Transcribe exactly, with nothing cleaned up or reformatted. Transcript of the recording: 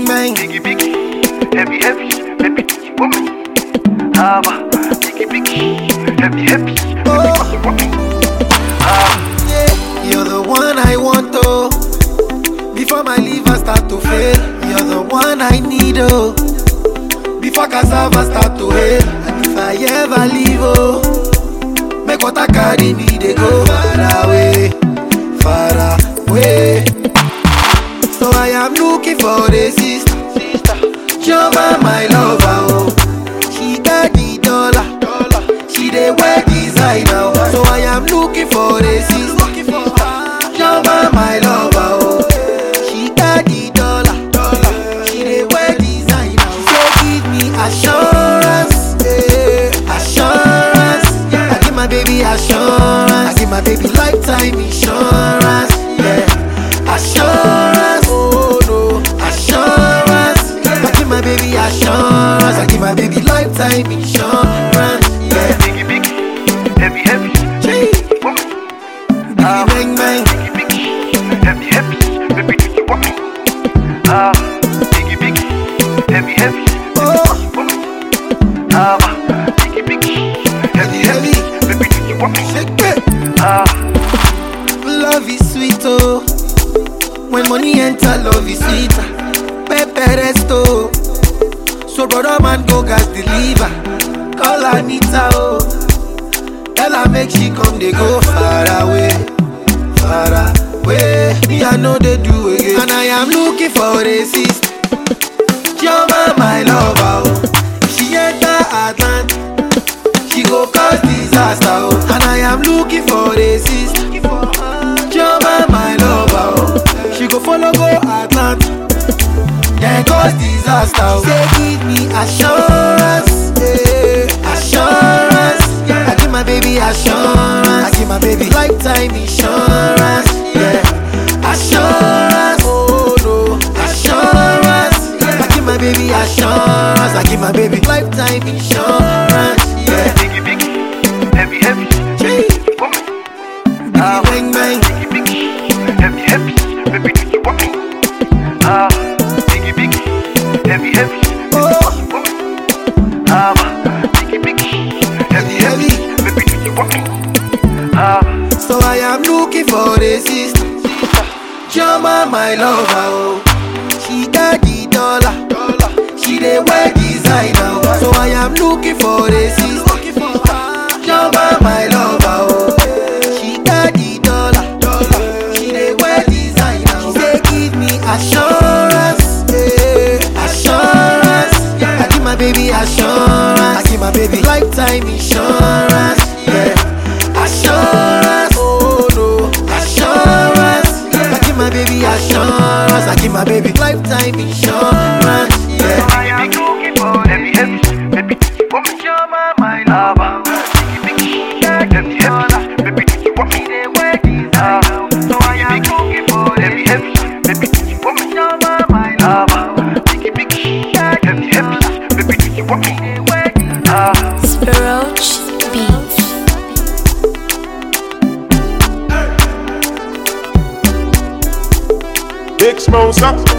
bang. Biggie, biggie, heavy, heavy, baby, woman. Hava, biggie, biggie, heavy, heavy, baby, woman. Yeah, you're the one I want, oh. Before my liver start to fail, you're the one I need, oh. Before cassava start to hail, and if I ever leave, oh, make what I carry me, they go far away, far away. So I am looking for a sister, sister. Joma, my lover, oh. She got the dollar, dollar. She dey wear designer, oh. So I am looking for a sister, Joma, my lover, oh. She got the dollar, dollar. She dey wear designer, oh. Say give me assurance, yeah. Assurance, yeah. I give my baby assurance. I give my baby lifetime insurance, yeah. Assurance, oh no, assurance. I give my baby assurance. I give my baby lifetime insurance, yeah. Biggie, biggie, heavy, heavy, Gee. woman. Biggie bang bang. Biggie, biggie, heavy, heavy, baby, woman. Ah, biggie, biggie, heavy, heavy, Oh, woman. Ah, biggie, biggie, heavy, heavy, baby, woman. shake it. Ah, Love is sweet, oh. When money enter, love is sweeter. Pepe resto. So brother man go gas deliver. Call Anita, oh. Tell her make she come, they go far away, far away. Me I know they do again, and I am looking for a sister. Joma, my lover, oh. She enter Atlanta, she go cause disaster, oh. And I am looking for a sister. Joma, my lover, oh. She go follow go Atlanta, then cause disaster, oh. Say give me assurance, yeah. Assurance, yeah. I give my baby assurance. I give my baby lifetime insurance, yeah. Assurance, oh no, assurance, yeah. I give my baby assurance. I give my baby lifetime insurance, yeah. biggie, biggie, heavy, heavy, Gee. woman. Biggie bang bang. Biggie, biggie, heavy, heavy, baby, woman. Ah, biggie, biggie, heavy, heavy, Oh, woman. Ah, biggie, biggie, heavy, heavy, baby, woman. Ah, so I am looking for a sister. Joma, my lover, oh. She got the dollar, dollar. She dey wear designer, oh. So I am looking for a sister. Joma, my lover, oh. She got the dollar, dollar. She dey wear designer, oh. She say give me assurance, yeah. Assurance, yeah. I give my baby assurance. I give my baby lifetime insurance, yeah. Assurance, oh no, assurance, yeah. I give my baby assurance. I give my baby lifetime insurance, yeah. I am looking for heavy, heavy, baby, woman. Joma, my lover. Biggie, biggie, heavy, heavy, baby, woman. Ah, so I am looking for heavy, heavy, baby, woman. Joma, my lover. Biggie, biggie, heavy, heavy, baby, woman. Ah. Roach Beats. Big Smosa.